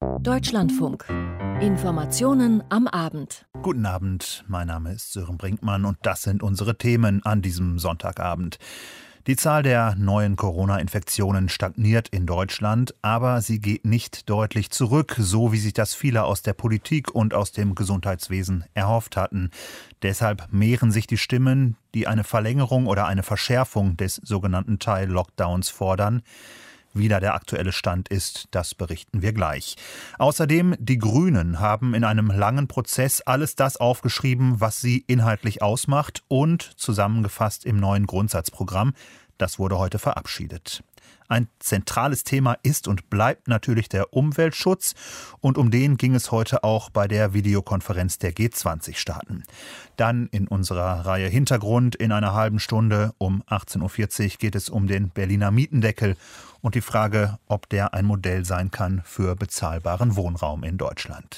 Deutschlandfunk. Informationen am Abend. Guten Abend, mein Name ist Sören Brinkmann und das sind unsere Themen an diesem Sonntagabend. Die Zahl der neuen Corona-Infektionen stagniert in Deutschland, aber sie geht nicht deutlich zurück, so wie sich das viele aus der Politik und aus dem Gesundheitswesen erhofft hatten. Deshalb mehren sich die Stimmen, die eine Verlängerung oder eine Verschärfung des sogenannten Teil-Lockdowns fordern. Wie da der aktuelle Stand ist, das berichten wir gleich. Außerdem, die Grünen haben in einem langen Prozess alles das aufgeschrieben, was sie inhaltlich ausmacht und zusammengefasst im neuen Grundsatzprogramm. Das wurde heute verabschiedet. Ein zentrales Thema ist und bleibt natürlich der Umweltschutz und um den ging es heute auch bei der Videokonferenz der G20-Staaten. Dann in unserer Reihe Hintergrund in einer halben Stunde um 18.40 Uhr geht es um den Berliner Mietendeckel und die Frage, ob der ein Modell sein kann für bezahlbaren Wohnraum in Deutschland.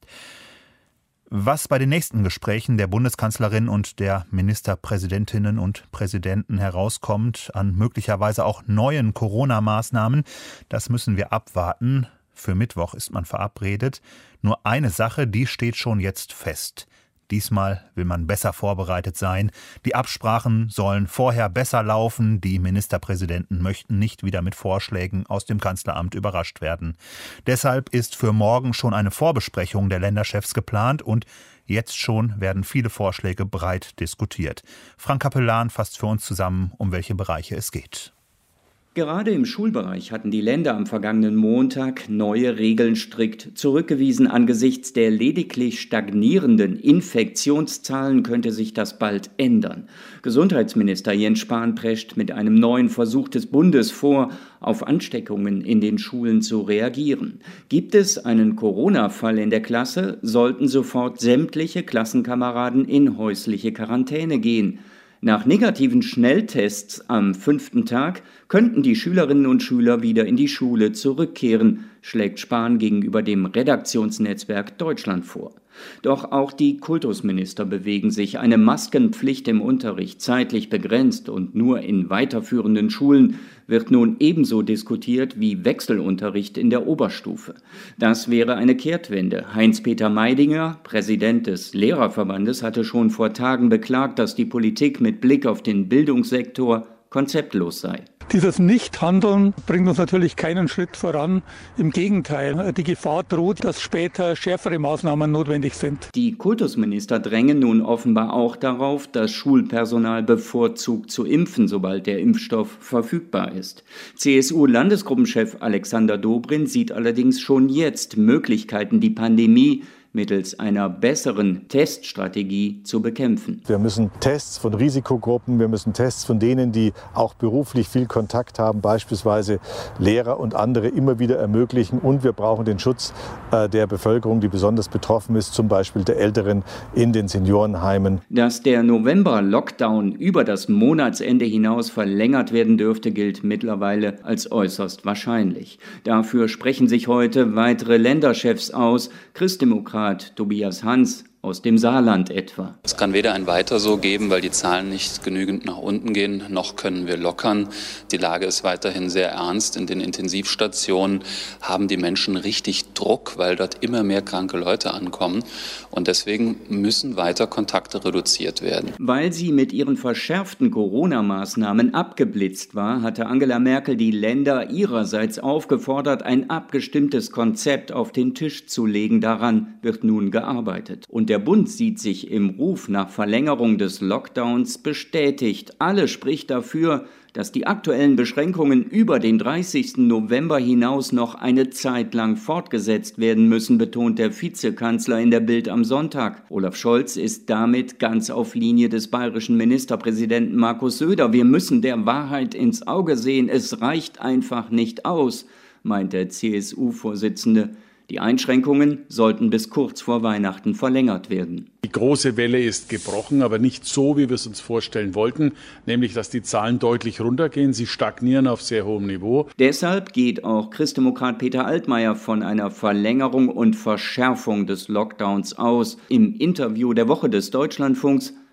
Was bei den nächsten Gesprächen der Bundeskanzlerin und der Ministerpräsidentinnen und Präsidenten herauskommt an möglicherweise auch neuen Corona-Maßnahmen, das müssen wir abwarten. Für Mittwoch ist man verabredet. Nur eine Sache, die steht schon jetzt fest. Diesmal will man besser vorbereitet sein. Die Absprachen sollen vorher besser laufen. Die Ministerpräsidenten möchten nicht wieder mit Vorschlägen aus dem Kanzleramt überrascht werden. Deshalb ist für morgen schon eine Vorbesprechung der Länderchefs geplant und jetzt schon werden viele Vorschläge breit diskutiert. Frank Capellan fasst für uns zusammen, um welche Bereiche es geht. Gerade im Schulbereich hatten die Länder am vergangenen Montag neue Regeln strikt zurückgewiesen. Angesichts der lediglich stagnierenden Infektionszahlen könnte sich das bald ändern. Gesundheitsminister Jens Spahn prescht mit einem neuen Versuch des Bundes vor, auf Ansteckungen in den Schulen zu reagieren. Gibt es einen Corona-Fall in der Klasse, sollten sofort sämtliche Klassenkameraden in häusliche Quarantäne gehen. Nach negativen Schnelltests am 5. Tag könnten die Schülerinnen und Schüler wieder in die Schule zurückkehren, schlägt Spahn gegenüber dem Redaktionsnetzwerk Deutschland vor. Doch auch die Kultusminister bewegen sich. Eine Maskenpflicht im Unterricht, zeitlich begrenzt und nur in weiterführenden Schulen, wird nun ebenso diskutiert wie Wechselunterricht in der Oberstufe. Das wäre eine Kehrtwende. Heinz-Peter Meidinger, Präsident des Lehrerverbandes, hatte schon vor Tagen beklagt, dass die Politik mit Blick auf den Bildungssektor konzeptlos sei. Dieses Nichthandeln bringt uns natürlich keinen Schritt voran. Im Gegenteil, die Gefahr droht, dass später schärfere Maßnahmen notwendig sind. Die Kultusminister drängen nun offenbar auch darauf, das Schulpersonal bevorzugt zu impfen, sobald der Impfstoff verfügbar ist. CSU-Landesgruppenchef Alexander Dobrindt sieht allerdings schon jetzt Möglichkeiten, die Pandemie mittels einer besseren Teststrategie zu bekämpfen. Wir müssen Tests von Risikogruppen, wir müssen Tests von denen, die auch beruflich viel Kontakt haben, beispielsweise Lehrer und andere, immer wieder ermöglichen. Und wir brauchen den Schutz der Bevölkerung, die besonders betroffen ist, zum Beispiel der Älteren in den Seniorenheimen. Dass der November-Lockdown über das Monatsende hinaus verlängert werden dürfte, gilt mittlerweile als äußerst wahrscheinlich. Dafür sprechen sich heute weitere Länderchefs aus. Christdemokrat Tobias Hans aus dem Saarland etwa. Es kann weder ein Weiter so geben, weil die Zahlen nicht genügend nach unten gehen, noch können wir lockern. Die Lage ist weiterhin sehr ernst. In den Intensivstationen haben die Menschen richtig Druck, weil dort immer mehr kranke Leute ankommen. Und deswegen müssen weiter Kontakte reduziert werden. Weil sie mit ihren verschärften Corona-Maßnahmen abgeblitzt war, hatte Angela Merkel die Länder ihrerseits aufgefordert, ein abgestimmtes Konzept auf den Tisch zu legen. Daran wird nun gearbeitet. Und der Bund sieht sich im Ruf nach Verlängerung des Lockdowns bestätigt. Alles spricht dafür, dass die aktuellen Beschränkungen über den 30. November hinaus noch eine Zeit lang fortgesetzt werden müssen, betont der Vizekanzler in der Bild am Sonntag. Olaf Scholz ist damit ganz auf Linie des bayerischen Ministerpräsidenten Markus Söder. Wir müssen der Wahrheit ins Auge sehen. Es reicht einfach nicht aus, meint der CSU-Vorsitzende. Die Einschränkungen sollten bis kurz vor Weihnachten verlängert werden. Die große Welle ist gebrochen, aber nicht so, wie wir es uns vorstellen wollten, nämlich dass die Zahlen deutlich runtergehen. Sie stagnieren auf sehr hohem Niveau. Deshalb geht auch Christdemokrat Peter Altmaier von einer Verlängerung und Verschärfung des Lockdowns aus. Im Interview der Woche des Deutschlandfunks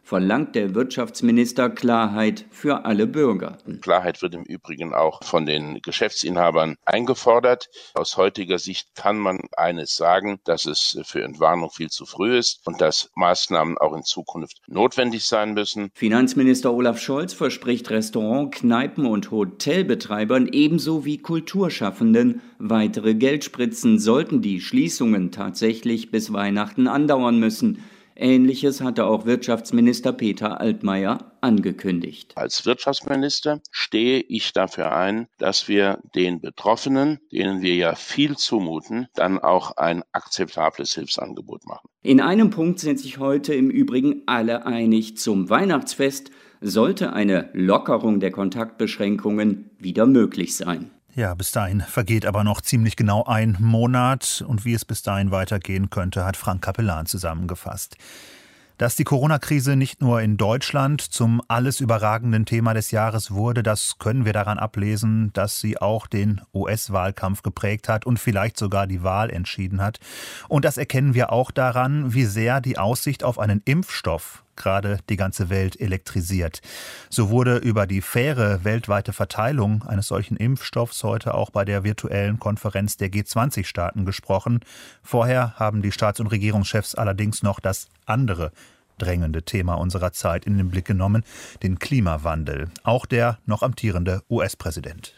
verlangt der Wirtschaftsminister Klarheit für alle Bürger. Klarheit wird im Übrigen auch von den Geschäftsinhabern eingefordert. Aus heutiger Sicht kann man eines sagen, dass es für Entwarnung viel zu früh ist und dass Maßnahmen auch in Zukunft notwendig sein müssen. Finanzminister Olaf Scholz verspricht Restaurant-, Kneipen- und Hotelbetreibern ebenso wie Kulturschaffenden weitere Geldspritzen, sollten die Schließungen tatsächlich bis Weihnachten andauern müssen. Ähnliches hatte auch Wirtschaftsminister Peter Altmaier angekündigt. Als Wirtschaftsminister stehe ich dafür ein, dass wir den Betroffenen, denen wir ja viel zumuten, dann auch ein akzeptables Hilfsangebot machen. In einem Punkt sind sich heute im Übrigen alle einig: Zum Weihnachtsfest sollte eine Lockerung der Kontaktbeschränkungen wieder möglich sein. Ja, bis dahin vergeht aber noch ziemlich genau ein Monat. Und wie es bis dahin weitergehen könnte, hat Frank Capellan zusammengefasst. Dass die Corona-Krise nicht nur in Deutschland zum alles überragenden Thema des Jahres wurde, das können wir daran ablesen, dass sie auch den US-Wahlkampf geprägt hat und vielleicht sogar die Wahl entschieden hat. Und das erkennen wir auch daran, wie sehr die Aussicht auf einen Impfstoff gerade die ganze Welt elektrisiert. So wurde über die faire weltweite Verteilung eines solchen Impfstoffs heute auch bei der virtuellen Konferenz der G20-Staaten gesprochen. Vorher haben die Staats- und Regierungschefs allerdings noch das andere drängende Thema unserer Zeit in den Blick genommen, den Klimawandel. Auch der noch amtierende US-Präsident.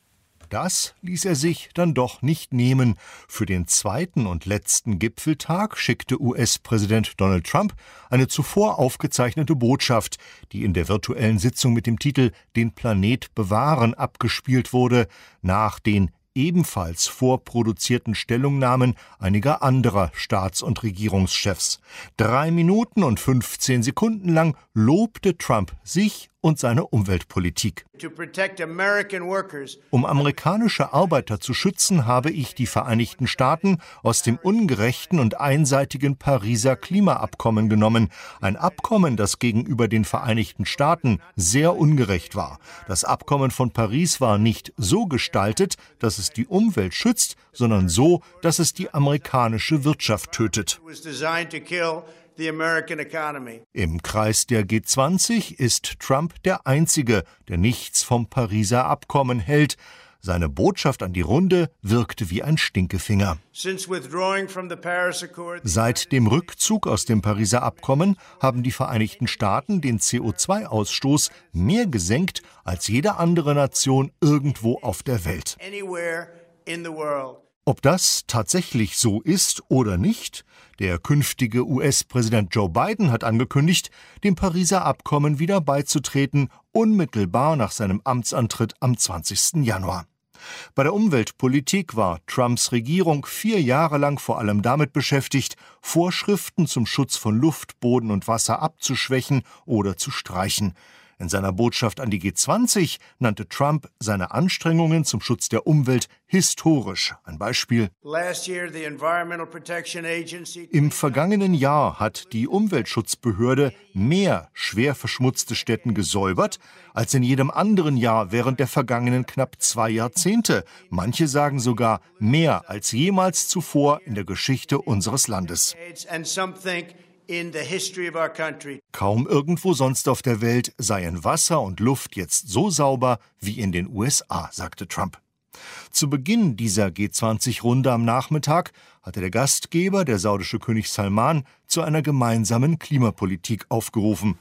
Das ließ er sich dann doch nicht nehmen. Für den zweiten und letzten Gipfeltag schickte US-Präsident Donald Trump eine zuvor aufgezeichnete Botschaft, die in der virtuellen Sitzung mit dem Titel »Den Planet bewahren« abgespielt wurde, nach den ebenfalls vorproduzierten Stellungnahmen einiger anderer Staats- und Regierungschefs. 3 Minuten und 15 Sekunden lang lobte Trump sich und seine Umweltpolitik. Um amerikanische Arbeiter zu schützen, habe ich die Vereinigten Staaten aus dem ungerechten und einseitigen Pariser Klimaabkommen genommen. Ein Abkommen, das gegenüber den Vereinigten Staaten sehr ungerecht war. Das Abkommen von Paris war nicht so gestaltet, dass es die Umwelt schützt, sondern so, dass es die amerikanische Wirtschaft tötet. Im Kreis der G20 ist Trump der Einzige, der nichts vom Pariser Abkommen hält. Seine Botschaft an die Runde wirkte wie ein Stinkefinger. Seit dem Rückzug aus dem Pariser Abkommen haben die Vereinigten Staaten den CO2-Ausstoß mehr gesenkt als jede andere Nation irgendwo auf der Welt. Ob das tatsächlich so ist oder nicht? Der künftige US-Präsident Joe Biden hat angekündigt, dem Pariser Abkommen wieder beizutreten, unmittelbar nach seinem Amtsantritt am 20. Januar. Bei der Umweltpolitik war Trumps Regierung 4 Jahre lang vor allem damit beschäftigt, Vorschriften zum Schutz von Luft, Boden und Wasser abzuschwächen oder zu streichen. In seiner Botschaft an die G20 nannte Trump seine Anstrengungen zum Schutz der Umwelt historisch. Ein Beispiel: Im vergangenen Jahr hat die Umweltschutzbehörde mehr schwer verschmutzte Städten gesäubert als in jedem anderen Jahr während der vergangenen knapp 2 Jahrzehnte. Manche sagen sogar mehr als jemals zuvor in der Geschichte unseres Landes. Kaum irgendwo sonst auf der Welt seien Wasser und Luft jetzt so sauber wie in den USA, sagte Trump. Zu Beginn dieser G20-Runde am Nachmittag hatte der Gastgeber, der saudische König Salman, zu einer gemeinsamen Klimapolitik aufgerufen.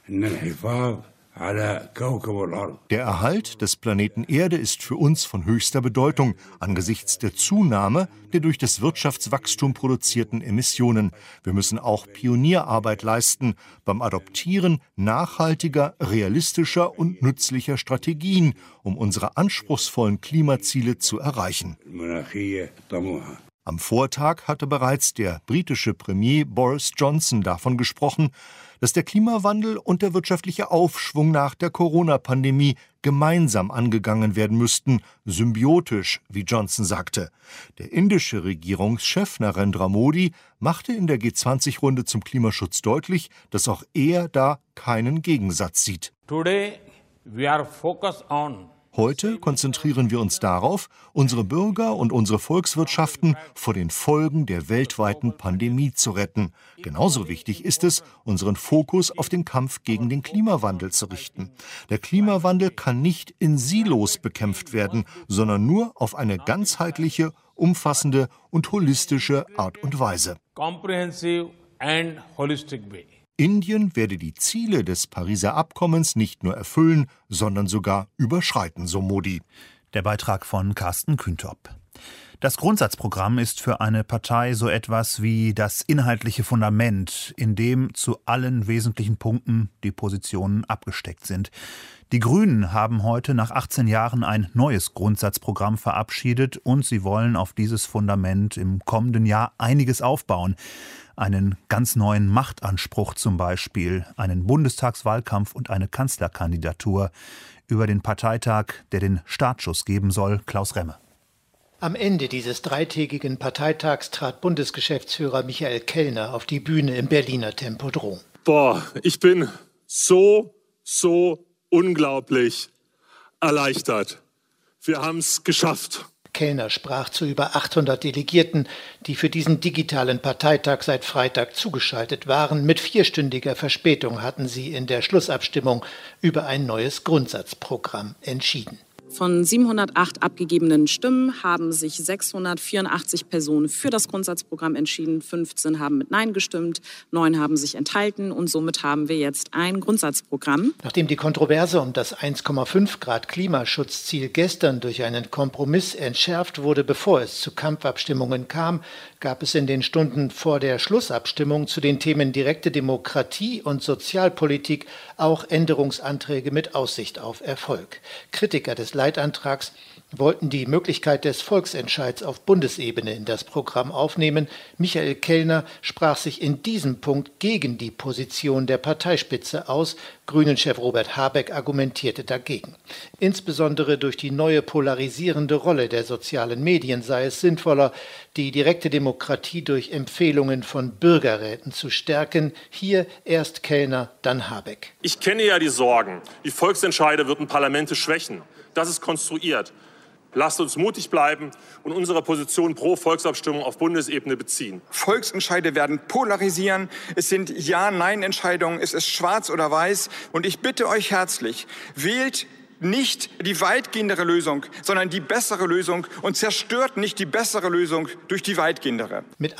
Der Erhalt des Planeten Erde ist für uns von höchster Bedeutung angesichts der Zunahme der durch das Wirtschaftswachstum produzierten Emissionen. Wir müssen auch Pionierarbeit leisten beim Adoptieren nachhaltiger, realistischer und nützlicher Strategien, um unsere anspruchsvollen Klimaziele zu erreichen. Am Vortag hatte bereits der britische Premier Boris Johnson davon gesprochen, dass der Klimawandel und der wirtschaftliche Aufschwung nach der Corona-Pandemie gemeinsam angegangen werden müssten, symbiotisch, wie Johnson sagte. Der indische Regierungschef Narendra Modi machte in der G20-Runde zum Klimaschutz deutlich, dass auch er da keinen Gegensatz sieht. Heute konzentrieren wir uns darauf, unsere Bürger und unsere Volkswirtschaften vor den Folgen der weltweiten Pandemie zu retten. Genauso wichtig ist es, unseren Fokus auf den Kampf gegen den Klimawandel zu richten. Der Klimawandel kann nicht in Silos bekämpft werden, sondern nur auf eine ganzheitliche, umfassende und holistische Art und Weise. Comprehensive and holistic way. Indien werde die Ziele des Pariser Abkommens nicht nur erfüllen, sondern sogar überschreiten, so Modi. Der Beitrag von Carsten Kühntop. Das Grundsatzprogramm ist für eine Partei so etwas wie das inhaltliche Fundament, in dem zu allen wesentlichen Punkten die Positionen abgesteckt sind. Die Grünen haben heute nach 18 Jahren ein neues Grundsatzprogramm verabschiedet und sie wollen auf dieses Fundament im kommenden Jahr einiges aufbauen. Einen ganz neuen Machtanspruch zum Beispiel, einen Bundestagswahlkampf und eine Kanzlerkandidatur. Über den Parteitag, der den Startschuss geben soll, Klaus Remme. Am Ende dieses dreitägigen Parteitags trat Bundesgeschäftsführer Michael Kellner auf die Bühne im Berliner Tempodrom. Ich bin so unglaublich erleichtert. Wir haben es geschafft. Kellner sprach zu über 800 Delegierten, die für diesen digitalen Parteitag seit Freitag zugeschaltet waren. Mit 4-stündiger Verspätung hatten sie in der Schlussabstimmung über ein neues Grundsatzprogramm entschieden. Von 708 abgegebenen Stimmen haben sich 684 Personen für das Grundsatzprogramm entschieden, 15 haben mit Nein gestimmt, 9 haben sich enthalten und somit haben wir jetzt ein Grundsatzprogramm. Nachdem die Kontroverse um das 1,5 Grad Klimaschutzziel gestern durch einen Kompromiss entschärft wurde, bevor es zu Kampfabstimmungen kam, gab es in den Stunden vor der Schlussabstimmung zu den Themen direkte Demokratie und Sozialpolitik auch Änderungsanträge mit Aussicht auf Erfolg. Kritiker des Leitantrags wollten die Möglichkeit des Volksentscheids auf Bundesebene in das Programm aufnehmen. Michael Kellner sprach sich in diesem Punkt gegen die Position der Parteispitze aus. Grünen-Chef Robert Habeck argumentierte dagegen. Insbesondere durch die neue polarisierende Rolle der sozialen Medien sei es sinnvoller, die direkte Demokratie durch Empfehlungen von Bürgerräten zu stärken. Hier erst Kellner, dann Habeck. Ich kenne ja die Sorgen, die Volksentscheide würden Parlamente schwächen. Das ist konstruiert. Lasst uns mutig bleiben und unsere Position pro Volksabstimmung auf Bundesebene beziehen. Volksentscheide werden polarisieren. Es sind Ja-Nein-Entscheidungen. Es ist schwarz oder weiß. Und ich bitte euch herzlich, wählt nicht die weitgehendere Lösung, sondern die bessere Lösung und zerstört nicht die bessere Lösung durch die weitgehendere. Mit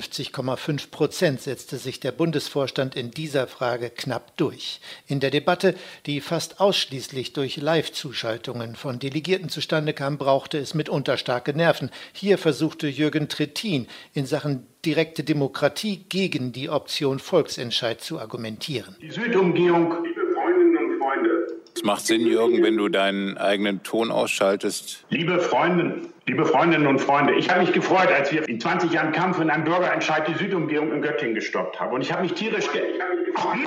51,5% setzte sich der Bundesvorstand in dieser Frage knapp durch. In der Debatte, die fast ausschließlich durch Live-Zuschaltungen von Delegierten zustande kam, brauchte es mitunter starke Nerven. Hier versuchte Jürgen Trittin in Sachen direkte Demokratie gegen die Option Volksentscheid zu argumentieren. Die Südumgehung, liebe Freundinnen und Freunde. Es macht Sinn, Jürgen, wenn du deinen eigenen Ton ausschaltest. Liebe Freundinnen und Freunde, ich habe mich gefreut, als wir in 20 Jahren Kampf in einem Bürgerentscheid die Südumgehung in Göttingen gestoppt haben. Und ich habe mich tierisch gefreut.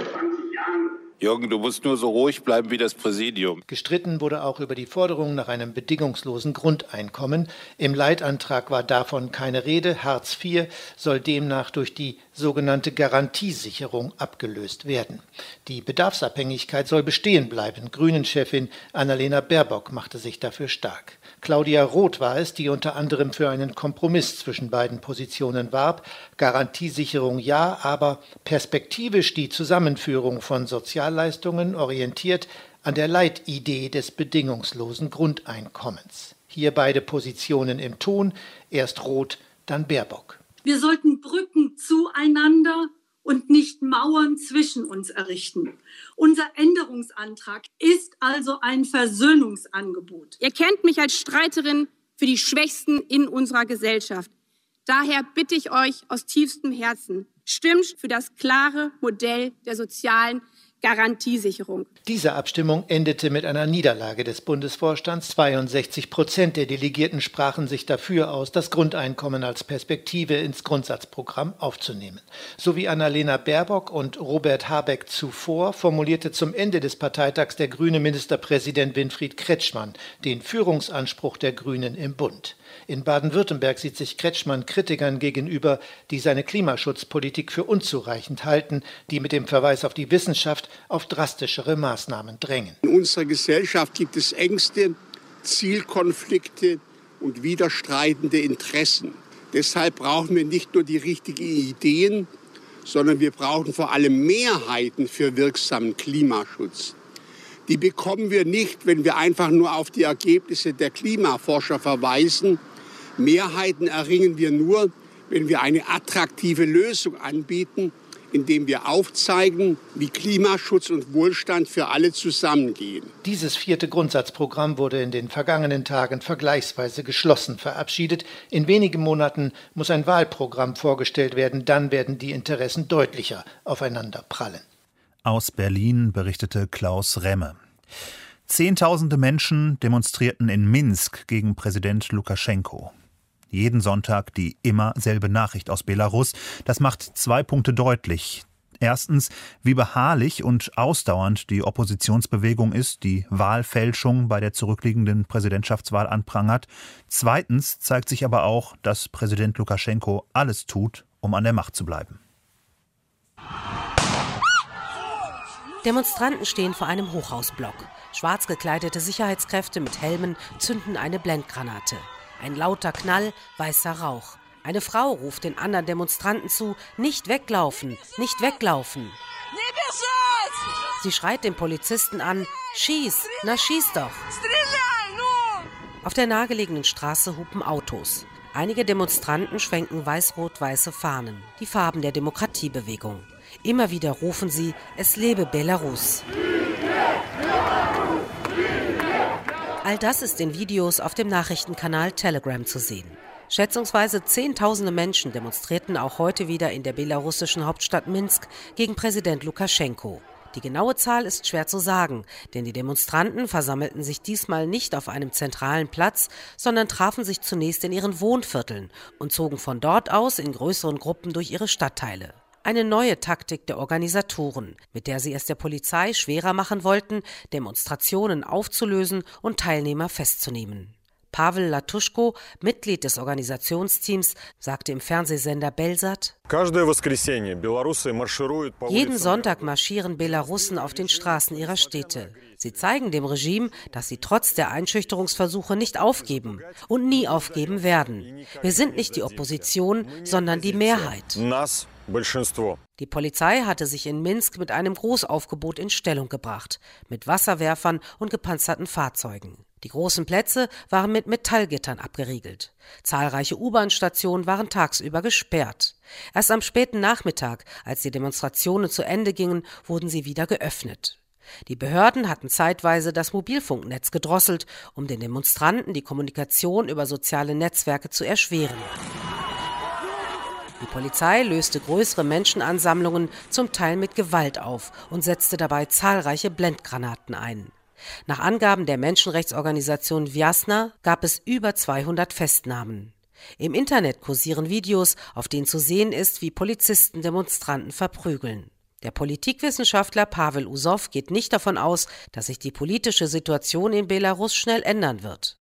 Jürgen, du musst nur so ruhig bleiben wie das Präsidium. Gestritten wurde auch über die Forderung nach einem bedingungslosen Grundeinkommen. Im Leitantrag war davon keine Rede. Hartz IV soll demnach durch die sogenannte Garantiesicherung abgelöst werden. Die Bedarfsabhängigkeit soll bestehen bleiben. Grünen-Chefin Annalena Baerbock machte sich dafür stark. Claudia Roth war es, die unter anderem für einen Kompromiss zwischen beiden Positionen warb. Garantiesicherung ja, aber perspektivisch die Zusammenführung von Sozialleistungen orientiert an der Leitidee des bedingungslosen Grundeinkommens. Hier beide Positionen im Ton, erst Roth, dann Baerbock. Wir sollten Brücken zueinander und nicht Mauern zwischen uns errichten. Unser Änderungsantrag ist also ein Versöhnungsangebot. Ihr kennt mich als Streiterin für die Schwächsten in unserer Gesellschaft. Daher bitte ich euch aus tiefstem Herzen, stimmt für das klare Modell der sozialen Garantiesicherung. Diese Abstimmung endete mit einer Niederlage des Bundesvorstands. 62% der Delegierten sprachen sich dafür aus, das Grundeinkommen als Perspektive ins Grundsatzprogramm aufzunehmen. So wie Annalena Baerbock und Robert Habeck zuvor formulierte zum Ende des Parteitags der grüne Ministerpräsident Winfried Kretschmann den Führungsanspruch der Grünen im Bund. In Baden-Württemberg sieht sich Kretschmann Kritikern gegenüber, die seine Klimaschutzpolitik für unzureichend halten, die mit dem Verweis auf die Wissenschaft auf drastischere Maßnahmen drängen. In unserer Gesellschaft gibt es Ängste, Zielkonflikte und widerstreitende Interessen. Deshalb brauchen wir nicht nur die richtigen Ideen, sondern wir brauchen vor allem Mehrheiten für wirksamen Klimaschutz. Die bekommen wir nicht, wenn wir einfach nur auf die Ergebnisse der Klimaforscher verweisen. Mehrheiten erringen wir nur, wenn wir eine attraktive Lösung anbieten, indem wir aufzeigen, wie Klimaschutz und Wohlstand für alle zusammengehen. Dieses 4. Grundsatzprogramm wurde in den vergangenen Tagen vergleichsweise geschlossen verabschiedet. In wenigen Monaten muss ein Wahlprogramm vorgestellt werden. Dann werden die Interessen deutlicher aufeinander prallen. Aus Berlin berichtete Klaus Remme. Zehntausende Menschen demonstrierten in Minsk gegen Präsident Lukaschenko. Jeden Sonntag die immer selbe Nachricht aus Belarus. Das macht 2 Punkte deutlich. Erstens, wie beharrlich und ausdauernd die Oppositionsbewegung ist, die Wahlfälschung bei der zurückliegenden Präsidentschaftswahl anprangert. Zweitens zeigt sich aber auch, dass Präsident Lukaschenko alles tut, um an der Macht zu bleiben. Demonstranten stehen vor einem Hochhausblock. Schwarz gekleidete Sicherheitskräfte mit Helmen zünden eine Blendgranate. Ein lauter Knall, weißer Rauch. Eine Frau ruft den anderen Demonstranten zu, nicht weglaufen, nicht weglaufen. Sie schreit den Polizisten an, schieß, na schieß doch. Auf der nahegelegenen Straße hupen Autos. Einige Demonstranten schwenken weiß-rot-weiße Fahnen, die Farben der Demokratiebewegung. Immer wieder rufen sie, es lebe Belarus. All das ist in Videos auf dem Nachrichtenkanal Telegram zu sehen. Schätzungsweise Zehntausende Menschen demonstrierten auch heute wieder in der belarussischen Hauptstadt Minsk gegen Präsident Lukaschenko. Die genaue Zahl ist schwer zu sagen, denn die Demonstranten versammelten sich diesmal nicht auf einem zentralen Platz, sondern trafen sich zunächst in ihren Wohnvierteln und zogen von dort aus in größeren Gruppen durch ihre Stadtteile. Eine neue Taktik der Organisatoren, mit der sie es der Polizei schwerer machen wollten, Demonstrationen aufzulösen und Teilnehmer festzunehmen. Pavel Latuschko, Mitglied des Organisationsteams, sagte im Fernsehsender Belsat: Jeden Sonntag marschieren Belarussen auf den Straßen ihrer Städte. Sie zeigen dem Regime, dass sie trotz der Einschüchterungsversuche nicht aufgeben und nie aufgeben werden. Wir sind nicht die Opposition, sondern die Mehrheit. Die Polizei hatte sich in Minsk mit einem Großaufgebot in Stellung gebracht, mit Wasserwerfern und gepanzerten Fahrzeugen. Die großen Plätze waren mit Metallgittern abgeriegelt. Zahlreiche U-Bahn-Stationen waren tagsüber gesperrt. Erst am späten Nachmittag, als die Demonstrationen zu Ende gingen, wurden sie wieder geöffnet. Die Behörden hatten zeitweise das Mobilfunknetz gedrosselt, um den Demonstranten die Kommunikation über soziale Netzwerke zu erschweren. Die Polizei löste größere Menschenansammlungen zum Teil mit Gewalt auf und setzte dabei zahlreiche Blendgranaten ein. Nach Angaben der Menschenrechtsorganisation Vjasna gab es über 200 Festnahmen. Im Internet kursieren Videos, auf denen zu sehen ist, wie Polizisten Demonstranten verprügeln. Der Politikwissenschaftler Pavel Usow geht nicht davon aus, dass sich die politische Situation in Belarus schnell ändern wird.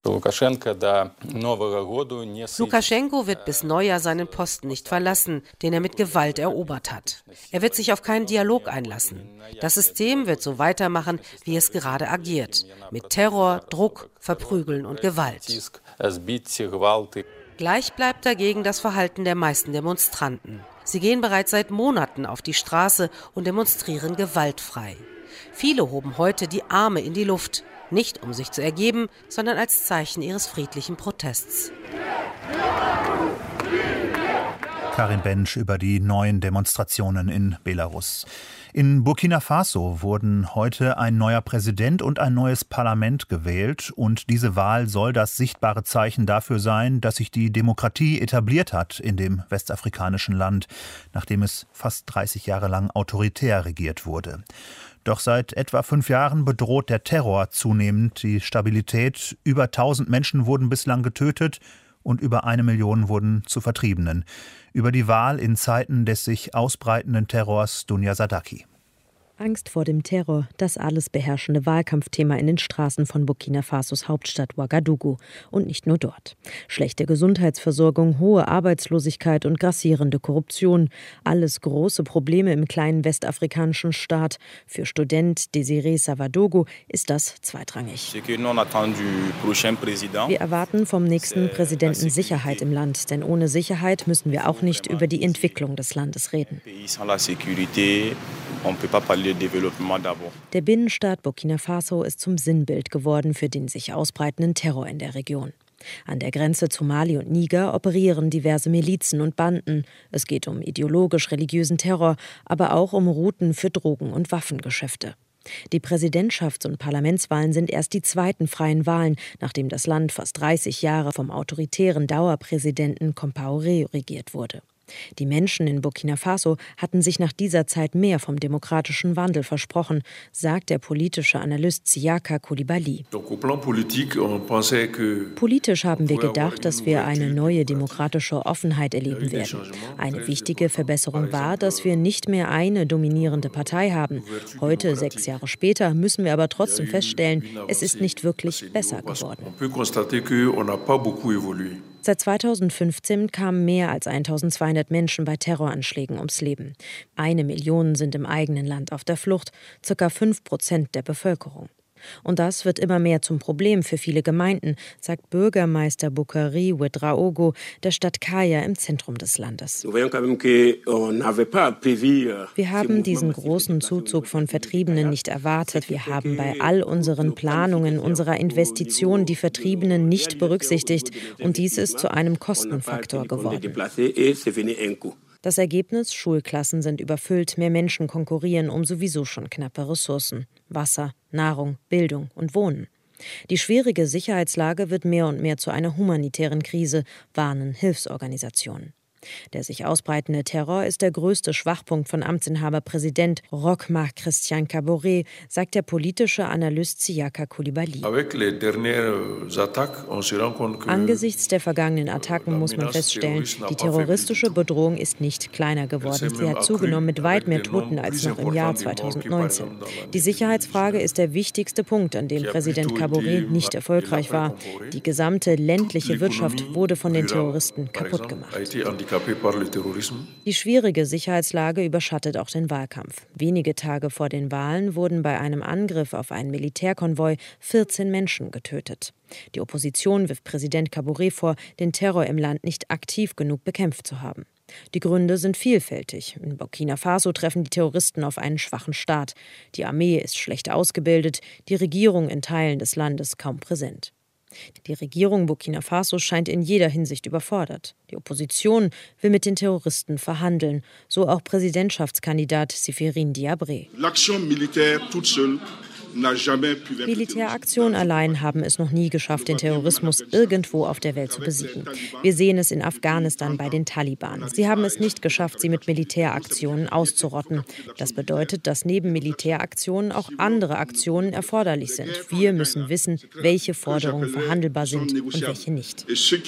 Lukaschenko wird bis Neujahr seinen Posten nicht verlassen, den er mit Gewalt erobert hat. Er wird sich auf keinen Dialog einlassen. Das System wird so weitermachen, wie es gerade agiert, mit Terror, Druck, Verprügeln und Gewalt. Gleich bleibt dagegen das Verhalten der meisten Demonstranten. Sie gehen bereits seit Monaten auf die Straße und demonstrieren gewaltfrei. Viele hoben heute die Arme in die Luft, nicht um sich zu ergeben, sondern als Zeichen ihres friedlichen Protests. Karin Bensch über die neuen Demonstrationen in Belarus. In Burkina Faso wurden heute ein neuer Präsident und ein neues Parlament gewählt. Und diese Wahl soll das sichtbare Zeichen dafür sein, dass sich die Demokratie etabliert hat in dem westafrikanischen Land, nachdem es fast 30 Jahre lang autoritär regiert wurde. Doch seit etwa 5 Jahren bedroht der Terror zunehmend die Stabilität. Über 1000 Menschen wurden bislang getötet und über 1 Million wurden zu Vertriebenen. Über die Wahl in Zeiten des sich ausbreitenden Terrors Dunja Sadaki. Angst vor dem Terror, das alles beherrschende Wahlkampfthema in den Straßen von Burkina Fasos Hauptstadt Ouagadougou. Und nicht nur dort. Schlechte Gesundheitsversorgung, hohe Arbeitslosigkeit und grassierende Korruption. Alles große Probleme im kleinen westafrikanischen Staat. Für Student Désiré Savadogo ist das zweitrangig. Wir erwarten vom nächsten Präsidenten Sicherheit im Land. Denn ohne Sicherheit müssen wir auch nicht über die Entwicklung des Landes reden. Der Binnenstaat Burkina Faso ist zum Sinnbild geworden für den sich ausbreitenden Terror in der Region. An der Grenze zu Mali und Niger operieren diverse Milizen und Banden. Es geht um ideologisch-religiösen Terror, aber auch um Routen für Drogen- und Waffengeschäfte. Die Präsidentschafts- und Parlamentswahlen sind erst die zweiten freien Wahlen, nachdem das Land fast 30 Jahre vom autoritären Dauerpräsidenten Compaoré regiert wurde. Die Menschen in Burkina Faso hatten sich nach dieser Zeit mehr vom demokratischen Wandel versprochen, sagt der politische Analyst Siaka Coulibaly. Politisch haben wir gedacht, dass wir eine neue demokratische Offenheit erleben werden. Eine wichtige Verbesserung war, dass wir nicht mehr eine dominierende Partei haben. Heute, 6 Jahre später, müssen wir aber trotzdem feststellen, es ist nicht wirklich besser geworden. Seit 2015 kamen mehr als 1200 Menschen bei Terroranschlägen ums Leben. 1 Million sind im eigenen Land auf der Flucht, ca. 5% der Bevölkerung. Und das wird immer mehr zum Problem für viele Gemeinden, sagt Bürgermeister Boukari Ouedraogo der Stadt Kaya im Zentrum des Landes. Wir haben diesen großen Zuzug von Vertriebenen nicht erwartet. Wir haben bei all unseren Planungen, unserer Investitionen die Vertriebenen nicht berücksichtigt. Und dies ist zu einem Kostenfaktor geworden. Das Ergebnis: Schulklassen sind überfüllt, mehr Menschen konkurrieren um sowieso schon knappe Ressourcen. Wasser, Nahrung, Bildung und Wohnen. Die schwierige Sicherheitslage wird mehr und mehr zu einer humanitären Krise, warnen Hilfsorganisationen. Der sich ausbreitende Terror ist der größte Schwachpunkt von Amtsinhaber Präsident Roch Marc Christian Kaboré, sagt der politische Analyst Siaka Coulibaly. Angesichts der vergangenen Attacken muss man feststellen, die terroristische Bedrohung ist nicht kleiner geworden. Sie hat zugenommen mit weit mehr Toten als noch im Jahr 2019. Die Sicherheitsfrage ist der wichtigste Punkt, an dem Präsident Kaboré nicht erfolgreich war. Die gesamte ländliche Wirtschaft wurde von den Terroristen kaputt gemacht. Die schwierige Sicherheitslage überschattet auch den Wahlkampf. Wenige Tage vor den Wahlen wurden bei einem Angriff auf einen Militärkonvoi 14 Menschen getötet. Die Opposition wirft Präsident Kaboré vor, den Terror im Land nicht aktiv genug bekämpft zu haben. Die Gründe sind vielfältig. In Burkina Faso treffen die Terroristen auf einen schwachen Staat. Die Armee ist schlecht ausgebildet, die Regierung in Teilen des Landes kaum präsent. Die Regierung Burkina Faso scheint in jeder Hinsicht überfordert. Die Opposition will mit den Terroristen verhandeln, so auch Präsidentschaftskandidat Séphirine Diabré. Militäraktionen allein haben es noch nie geschafft, den Terrorismus irgendwo auf der Welt zu besiegen. Wir sehen es in Afghanistan bei den Taliban. Sie haben es nicht geschafft, sie mit Militäraktionen auszurotten. Das bedeutet, dass neben Militäraktionen auch andere Aktionen erforderlich sind. Wir müssen wissen, welche Forderungen verhandelbar sind und welche nicht.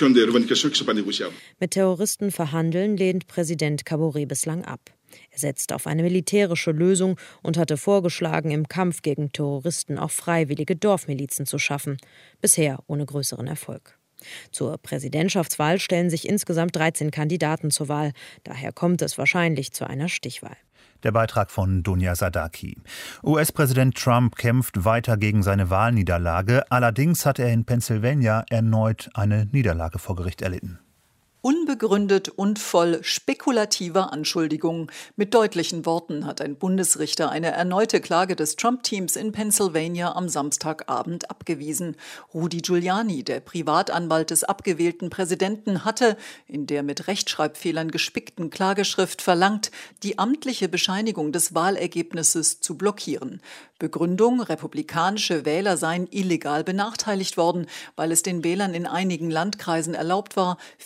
Mit Terroristen verhandeln lehnt Präsident Kaboré bislang ab. Er setzt auf eine militärische Lösung und hatte vorgeschlagen, im Kampf gegen Terroristen auch freiwillige Dorfmilizen zu schaffen. Bisher ohne größeren Erfolg. Zur Präsidentschaftswahl stellen sich insgesamt 13 Kandidaten zur Wahl. Daher kommt es wahrscheinlich zu einer Stichwahl. Der Beitrag von Dunja Sadaki. US-Präsident Trump kämpft weiter gegen seine Wahlniederlage. Allerdings hat er in Pennsylvania erneut eine Niederlage vor Gericht erlitten. Unbegründet und voll spekulativer Anschuldigungen. Mit deutlichen Worten hat ein Bundesrichter eine erneute Klage des Trump-Teams in Pennsylvania am Samstagabend abgewiesen. Rudy Giuliani, der Privatanwalt des abgewählten Präsidenten, hatte in der mit Rechtschreibfehlern gespickten Klageschrift verlangt, die amtliche Bescheinigung des Wahlergebnisses zu blockieren. Begründung: republikanische Wähler seien illegal benachteiligt worden, weil es den Wählern in einigen Landkreisen erlaubt war, Fehler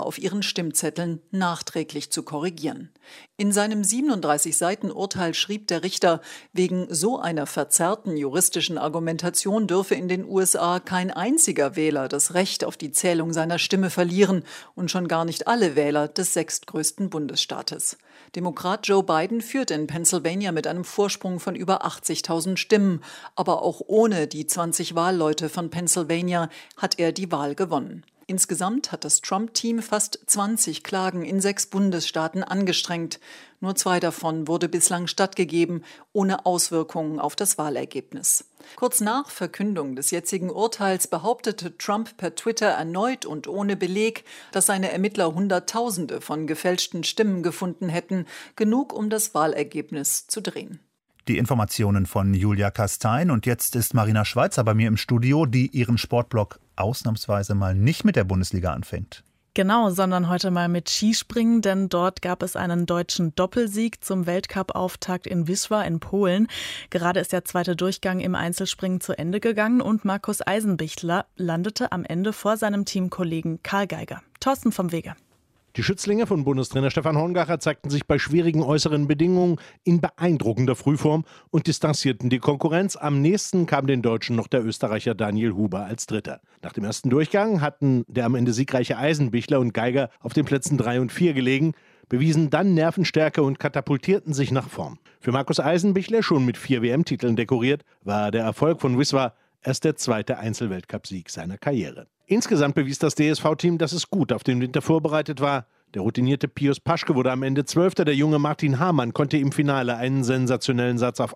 auf ihren Stimmzetteln nachträglich zu korrigieren. In seinem 37 Seiten Urteil schrieb der Richter, wegen so einer verzerrten juristischen Argumentation dürfe in den USA kein einziger Wähler das Recht auf die Zählung seiner Stimme verlieren und schon gar nicht alle Wähler des 6. größten Bundesstaates. Demokrat Joe Biden führt in Pennsylvania mit einem Vorsprung von über 80.000 Stimmen. Aber auch ohne die 20 Wahlleute von Pennsylvania hat er die Wahl gewonnen. Insgesamt hat das Trump-Team fast 20 Klagen in 6 Bundesstaaten angestrengt. Nur 2 davon wurde bislang stattgegeben, ohne Auswirkungen auf das Wahlergebnis. Kurz nach Verkündung des jetzigen Urteils behauptete Trump per Twitter erneut und ohne Beleg, dass seine Ermittler Hunderttausende von gefälschten Stimmen gefunden hätten, genug, um das Wahlergebnis zu drehen. Die Informationen von Julia Kastein. Und jetzt ist Marina Schweizer bei mir im Studio, die ihren Sportblog ausnahmsweise mal nicht mit der Bundesliga anfängt. Genau, sondern heute mal mit Skispringen, denn dort gab es einen deutschen Doppelsieg zum Weltcup-Auftakt in Wisła in Polen. Gerade ist der 2. Durchgang im Einzelspringen zu Ende gegangen und Markus Eisenbichler landete am Ende vor seinem Teamkollegen Karl Geiger. Thorsten vom Wege. Die Schützlinge von Bundestrainer Stefan Horngacher zeigten sich bei schwierigen äußeren Bedingungen in beeindruckender Frühform und distanzierten die Konkurrenz. Am nächsten kam den Deutschen noch der Österreicher Daniel Huber als Dritter. Nach dem ersten Durchgang hatten der am Ende siegreiche Eisenbichler und Geiger auf den Plätzen 3 und 4 gelegen, bewiesen dann Nervenstärke und katapultierten sich nach vorn. Für Markus Eisenbichler, schon mit 4 WM-Titeln dekoriert, war der Erfolg von Wisła erst der 2. Einzelweltcupsieg seiner Karriere. Insgesamt bewies das DSV-Team, dass es gut auf den Winter vorbereitet war. Der routinierte Pius Paschke wurde am Ende 12. Der junge Martin Hamann konnte im Finale einen sensationellen Satz auf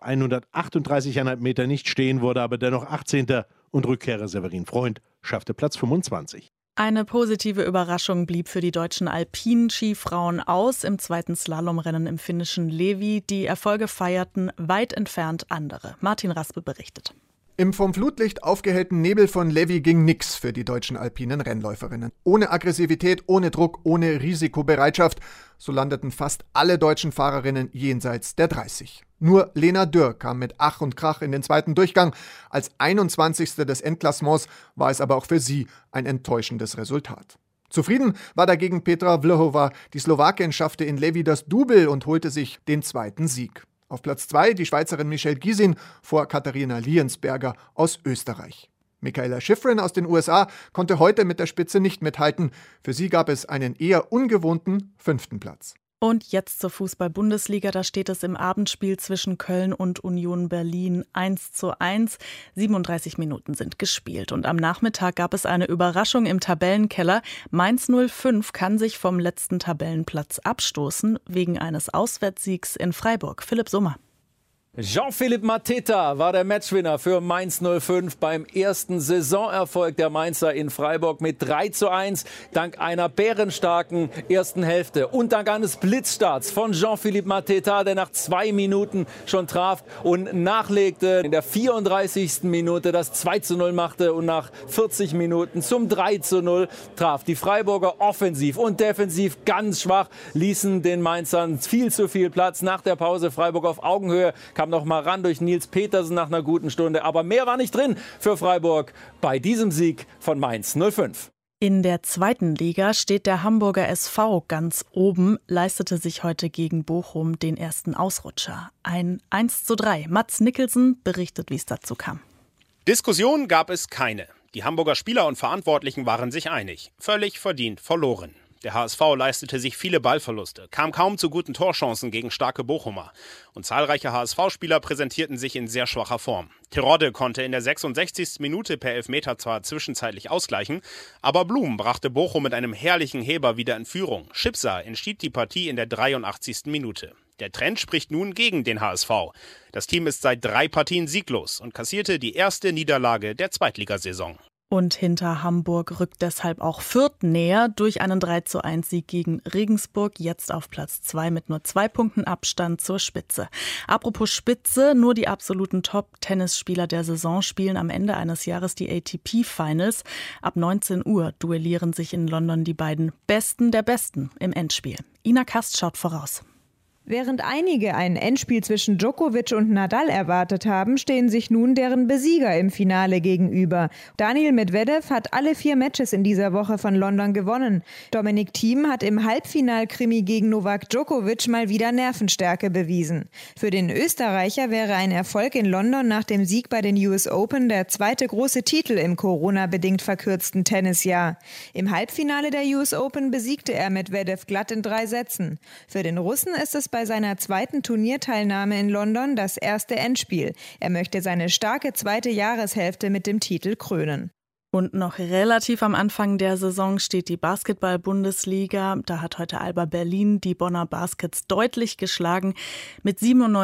138,5 Meter nicht stehen, wurde aber dennoch 18. Und Rückkehrer Severin Freund schaffte Platz 25. Eine positive Überraschung blieb für die deutschen Alpin-Skifrauen aus im 2. Slalomrennen im finnischen Levi. Die Erfolge feierten weit entfernt andere. Martin Raspe berichtet. Im vom Flutlicht aufgehellten Nebel von Levi ging nix für die deutschen alpinen Rennläuferinnen. Ohne Aggressivität, ohne Druck, ohne Risikobereitschaft. So landeten fast alle deutschen Fahrerinnen jenseits der 30. Nur Lena Dürr kam mit Ach und Krach in den 2. Durchgang. Als 21. des Endklassements war es aber auch für sie ein enttäuschendes Resultat. Zufrieden war dagegen Petra Vlhova. Die Slowakin schaffte in Levi das Double und holte sich den 2. Sieg. Auf Platz 2 die Schweizerin Michelle Gysin vor Katharina Liensberger aus Österreich. Michaela Schifrin aus den USA konnte heute mit der Spitze nicht mithalten. Für sie gab es einen eher ungewohnten 5. Platz. Und jetzt zur Fußball-Bundesliga. Da steht es im Abendspiel zwischen Köln und Union Berlin 1:1. 37 Minuten sind gespielt. Und am Nachmittag gab es eine Überraschung im Tabellenkeller. Mainz 05 kann sich vom letzten Tabellenplatz abstoßen wegen eines Auswärtssiegs in Freiburg. Philipp Sommer. Jean-Philippe Mateta war der Matchwinner für Mainz 05 beim ersten Saisonerfolg der Mainzer in Freiburg mit 3:1 dank einer bärenstarken ersten Hälfte und dank eines Blitzstarts von Jean-Philippe Mateta, der nach 2 Minuten schon traf und nachlegte. In der 34. Minute das 2:0 machte und nach 40 Minuten zum 3:0 traf. Die Freiburger offensiv und defensiv ganz schwach, ließen den Mainzern viel zu viel Platz. Nach der Pause Freiburg auf Augenhöhe, kam noch mal ran durch Nils Petersen nach einer guten Stunde. Aber mehr war nicht drin für Freiburg bei diesem Sieg von Mainz 05. In der 2. Liga steht der Hamburger SV ganz oben, leistete sich heute gegen Bochum den ersten Ausrutscher. Ein 1:3. Mats Nicholson berichtet, wie es dazu kam. Diskussion gab es keine. Die Hamburger Spieler und Verantwortlichen waren sich einig. Völlig verdient verloren. Der HSV leistete sich viele Ballverluste, kam kaum zu guten Torchancen gegen starke Bochumer. Und zahlreiche HSV-Spieler präsentierten sich in sehr schwacher Form. Terodde konnte in der 66. Minute per Elfmeter zwar zwischenzeitlich ausgleichen, aber Blum brachte Bochum mit einem herrlichen Heber wieder in Führung. Schipser entschied die Partie in der 83. Minute. Der Trend spricht nun gegen den HSV. Das Team ist seit 3 Partien sieglos und kassierte die erste Niederlage der Zweitligasaison. Und hinter Hamburg rückt deshalb auch Fürth näher durch einen 3:1-Sieg gegen Regensburg, jetzt auf Platz 2 mit nur 2 Punkten Abstand zur Spitze. Apropos Spitze, nur die absoluten Top-Tennisspieler der Saison spielen am Ende eines Jahres die ATP-Finals. Ab 19 Uhr duellieren sich in London die beiden Besten der Besten im Endspiel. Ina Kast schaut voraus. Während einige ein Endspiel zwischen Djokovic und Nadal erwartet haben, stehen sich nun deren Besieger im Finale gegenüber. Daniil Medvedev hat alle 4 Matches in dieser Woche von London gewonnen. Dominic Thiem hat im Halbfinalkrimi gegen Novak Djokovic mal wieder Nervenstärke bewiesen. Für den Österreicher wäre ein Erfolg in London nach dem Sieg bei den US Open der zweite große Titel im Corona-bedingt verkürzten Tennisjahr. Im Halbfinale der US Open besiegte er Medvedev glatt in 3 Sätzen. Für den Russen ist es bei seiner zweiten Turnierteilnahme in London das erste Endspiel. Er möchte seine starke zweite Jahreshälfte mit dem Titel krönen. Und noch relativ am Anfang der Saison steht die Basketball-Bundesliga. Da hat heute Alba Berlin die Bonner Baskets deutlich geschlagen mit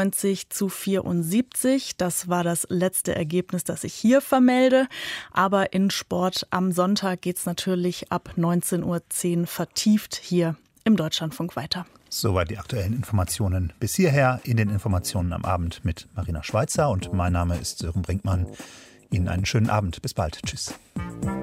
97:74. Das war das letzte Ergebnis, das ich hier vermelde. Aber in Sport am Sonntag geht es natürlich ab 19:10 Uhr vertieft hier im Deutschlandfunk weiter. Soweit die aktuellen Informationen bis hierher. In den Informationen am Abend mit Marina Schweizer und mein Name ist Sören Brinkmann. Ihnen einen schönen Abend. Bis bald. Tschüss.